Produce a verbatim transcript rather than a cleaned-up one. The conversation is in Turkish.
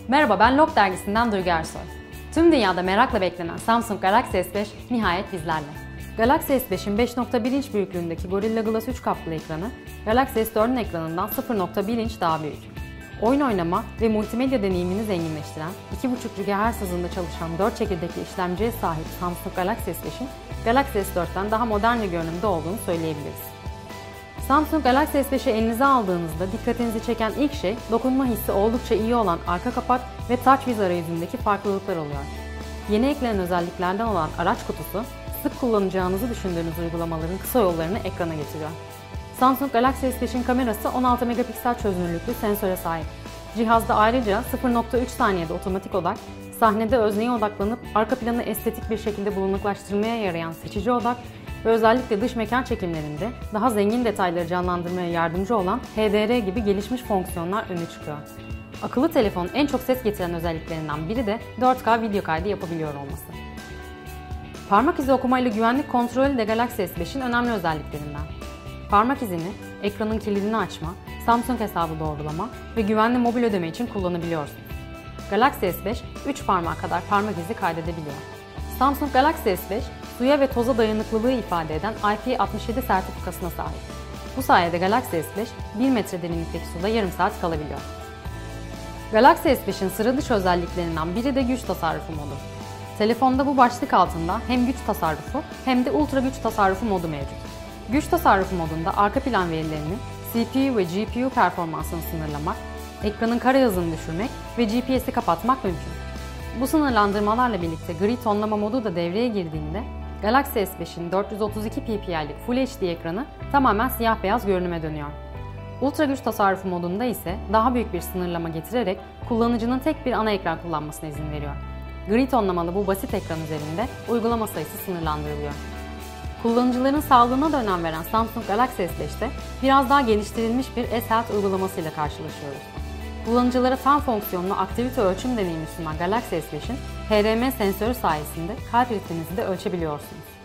Merhaba, ben Log Dergisi'nden Duygu Ersoy. Tüm dünyada merakla beklenen Samsung Galaxy S beş nihayet bizlerle. Galaxy S beşin beş nokta bir inç büyüklüğündeki Gorilla Glass üç kaplı ekranı, Galaxy S dört'ün ekranından sıfır nokta bir inç daha büyük. Oyun oynama ve multimedya deneyimini zenginleştiren, iki buçuk gigahertz hızında çalışan dört çekirdekli işlemciye sahip Samsung Galaxy S beşin, Galaxy S dört'ten daha modern bir görünümde olduğunu söyleyebiliriz. Samsung Galaxy S beşi elinize aldığınızda dikkatinizi çeken ilk şey, dokunma hissi oldukça iyi olan arka kapak ve TouchWiz arayüzündeki farklılıklar oluyor. Yeni eklenen özelliklerden olan araç kutusu, sık kullanacağınızı düşündüğünüz uygulamaların kısa yollarını ekrana getiriyor. Samsung Galaxy S beşin kamerası on altı megapiksel çözünürlüklü sensöre sahip. Cihazda ayrıca sıfır nokta üç saniyede otomatik odak, sahnede özneye odaklanıp arka planı estetik bir şekilde bulanıklaştırmaya yarayan seçici odak ve özellikle dış mekan çekimlerinde daha zengin detayları canlandırmaya yardımcı olan H D R gibi gelişmiş fonksiyonlar öne çıkıyor. Akıllı telefonun en çok ses getiren özelliklerinden biri de dört K video kaydı yapabiliyor olması. Parmak izi okuma ile güvenlik kontrolü de Galaxy S beşin önemli özelliklerinden. Parmak izini, ekranın kilidini açma, Samsung hesabı doğrulama ve güvenli mobil ödeme için kullanabiliyorsunuz. Galaxy S beş, üç parmağa kadar parmak izi kaydedebiliyor. Samsung Galaxy S beş, suya ve toza dayanıklılığı ifade eden I P altmış yedi sertifikasına sahip. Bu sayede Galaxy S beş, bir metre derinlikteki suda yarım saat kalabiliyor. Galaxy S beşin sıra dışı özelliklerinden biri de güç tasarrufu modu. Telefonda bu başlık altında hem güç tasarrufu hem de ultra güç tasarrufu modu mevcut. Güç tasarrufu modunda arka plan verilerini, C P U ve G P U performansını sınırlamak, ekranın kare hızını düşürmek ve G P S'i kapatmak mümkün. Bu sınırlandırmalarla birlikte gri tonlama modu da devreye girdiğinde Galaxy S beşin dört yüz otuz iki ppi'lik Full H D ekranı tamamen siyah beyaz görünüme dönüyor. Ultra güç tasarrufu modunda ise daha büyük bir sınırlama getirerek kullanıcının tek bir ana ekran kullanmasına izin veriyor. Gri tonlamalı bu basit ekran üzerinde uygulama sayısı sınırlandırılıyor. Kullanıcıların sağlığına da önem veren Samsung Galaxy S beş'te biraz daha geliştirilmiş bir S-Health uygulamasıyla karşılaşıyoruz. Kullanıcılara tam fonksiyonlu aktivite ölçüm deneyimi sunan Galaxy S beşin H R M sensörü sayesinde kalp ritminizi de ölçebiliyorsunuz.